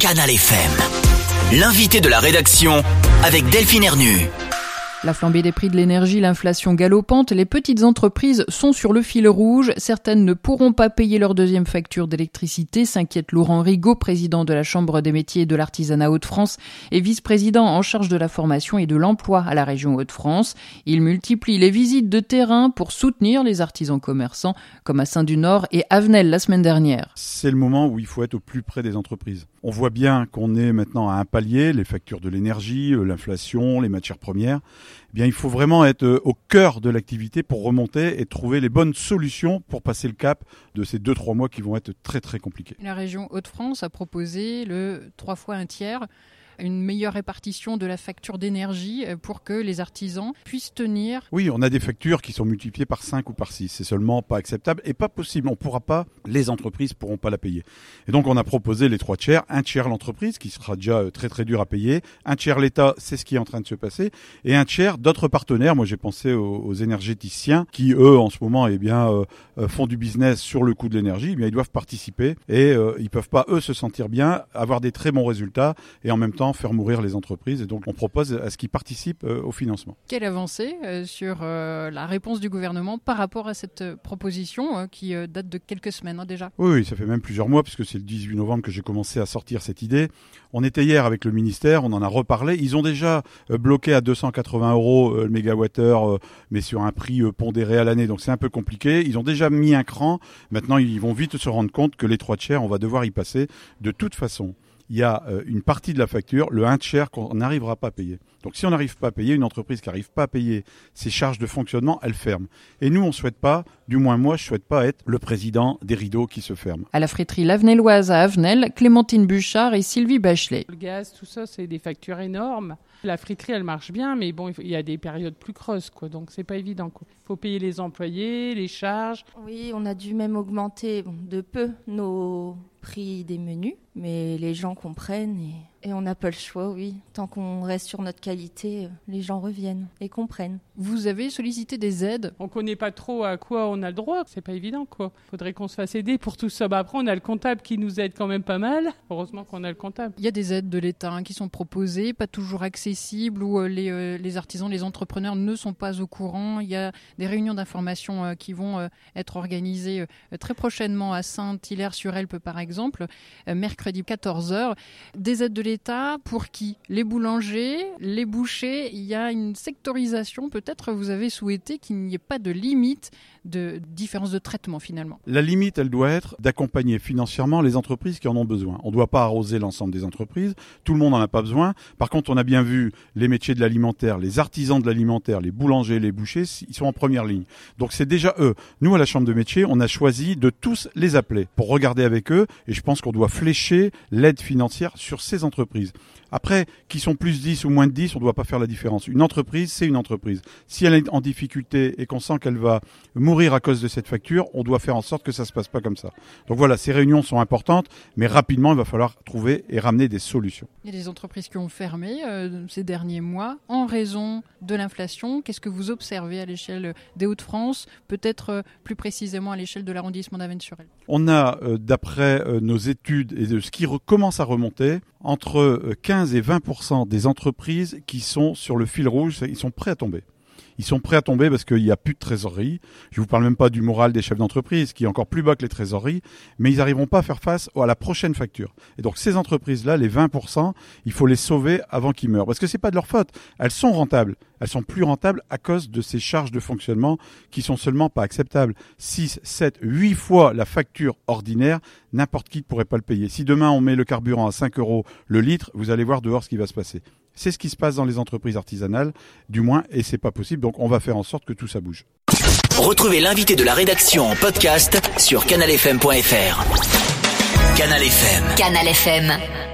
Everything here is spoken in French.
Canal FM. L'invité de la rédaction avec Delphine Ernu. La flambée des prix de l'énergie, l'inflation galopante, les petites entreprises sont sur le fil rouge. Certaines ne pourront pas payer leur deuxième facture d'électricité, s'inquiète Laurent Rigaud, président de la Chambre des métiers et de l'artisanat Hauts-de-France et vice-président en charge de la formation et de l'emploi à la région Hauts-de-France. Il multiplie les visites de terrain pour soutenir les artisans commerçants, comme à Saint-du-Nord et Avenel la semaine dernière. C'est le moment où il faut être au plus près des entreprises. On voit bien qu'on est maintenant à un palier, les factures de l'énergie, l'inflation, les matières premières. Eh bien, il faut vraiment être au cœur de l'activité pour remonter et trouver les bonnes solutions pour passer le cap de ces 2-3 mois qui vont être très très compliqués. La région Hauts-de-France a proposé le 3 fois un tiers, une meilleure répartition de la facture d'énergie pour que les artisans puissent tenir. Oui, on a des factures qui sont multipliées par 5 ou par 6. C'est seulement pas acceptable et pas possible. On pourra pas, les entreprises pourront pas la payer. Et donc on a proposé les 3 tiers, un tiers l'entreprise qui sera déjà très très dur à payer, un tiers l'État, c'est ce qui est en train de se passer, et un tiers d'autres partenaires. Moi j'ai pensé aux énergéticiens qui eux en ce moment font du business sur le coût de l'énergie. Eh bien ils doivent participer et ils peuvent pas eux se sentir bien, avoir des très bons résultats et en même temps faire mourir les entreprises. Et donc, on propose à ce qu'ils participent au financement. Quelle avancée sur la réponse du gouvernement par rapport à cette proposition qui date de quelques semaines déjà ? Oui, ça fait même plusieurs mois, puisque c'est le 18 novembre que j'ai commencé à sortir cette idée. On était hier avec le ministère, on en a reparlé. Ils ont déjà bloqué à 280 € le mégawattheure, mais sur un prix pondéré à l'année. Donc, c'est un peu compliqué. Ils ont déjà mis un cran. Maintenant, ils vont vite se rendre compte que les 3 tiers, on va devoir y passer de toute façon. Il y a une partie de la facture, le 1 tiers qu'on n'arrivera pas à payer. Donc si on n'arrive pas à payer, une entreprise qui n'arrive pas à payer ses charges de fonctionnement, elle ferme. Et nous, on ne souhaite pas, du moins moi, je ne souhaite pas être le président des rideaux qui se ferment. À la friterie L'Avenelloise à Avenel, Clémentine Buchard et Sylvie Bachelet. Le gaz, tout ça, c'est des factures énormes. La friterie, elle marche bien, mais bon, il y a des périodes plus creuses, quoi. Donc c'est pas évident, quoi. Il faut payer les employés, les charges. Oui, on a dû même augmenter de peu nos prix des menus, mais les gens comprennent et on n'a pas le choix, oui. Tant qu'on reste sur notre qualité, les gens reviennent et comprennent. Vous avez sollicité des aides ? On connaît pas trop à quoi on a le droit, c'est pas évident, quoi. Faudrait qu'on se fasse aider pour tout ça. Après, on a le comptable qui nous aide quand même pas mal. Heureusement qu'on a le comptable. Il y a des aides de l'État qui sont proposées, pas toujours accessibles, où les artisans, les entrepreneurs ne sont pas au courant. Il y a des réunions d'information qui vont être organisées très prochainement à Saint-Hilaire-sur-Helpe, par exemple, mercredi 14h. Des aides de l'État pour qui ? Les boulangers, les bouchers. Il y a une sectorisation. Peut-être vous avez souhaité qu'il n'y ait pas de limite de différence de traitement finalement. La limite, elle doit être d'accompagner financièrement les entreprises qui en ont besoin. On ne doit pas arroser l'ensemble des entreprises. Tout le monde n'en a pas besoin. Par contre, on a bien vu les métiers de l'alimentaire, les artisans de l'alimentaire, les boulangers, les bouchers, ils sont en première ligne. Donc c'est déjà eux. Nous, à la Chambre de métiers, on a choisi de tous les appeler pour regarder avec eux. Et je pense qu'on doit flécher l'aide financière sur ces entreprises. Après, qui sont plus 10 ou moins de 10, on ne doit pas faire la différence. Une entreprise, c'est une entreprise. Si elle est en difficulté et qu'on sent qu'elle va mourir à cause de cette facture, on doit faire en sorte que ça ne se passe pas comme ça. Donc voilà, ces réunions sont importantes, mais rapidement, il va falloir trouver et ramener des solutions. Il y a des entreprises qui ont fermé ces derniers mois en raison de l'inflation. Qu'est-ce que vous observez à l'échelle des Hauts-de-France, peut-être plus précisément à l'échelle de l'arrondissement d'Avesnes-sur-Helpe ? On a, d'après nos études et de ce qui commence à remonter, entre 15 et 20% des entreprises qui sont sur le fil rouge, ils sont prêts à tomber. Ils sont prêts à tomber parce qu'il n'y a plus de trésorerie. Je ne vous parle même pas du moral des chefs d'entreprise qui est encore plus bas que les trésoreries, mais ils n'arriveront pas à faire face à la prochaine facture. Et donc ces entreprises-là, les 20%, il faut les sauver avant qu'ils meurent. Parce que ce n'est pas de leur faute. Elles sont rentables. Elles sont plus rentables à cause de ces charges de fonctionnement qui sont seulement pas acceptables. 6, 7, 8 fois la facture ordinaire, n'importe qui ne pourrait pas le payer. Si demain on met le carburant à 5 € le litre, vous allez voir dehors ce qui va se passer. C'est ce qui se passe dans les entreprises artisanales, du moins, et c'est pas possible. Donc on va faire en sorte que tout ça bouge. Retrouvez l'invité de la rédaction en podcast sur canalfm.fr. Canal FM. Canal FM.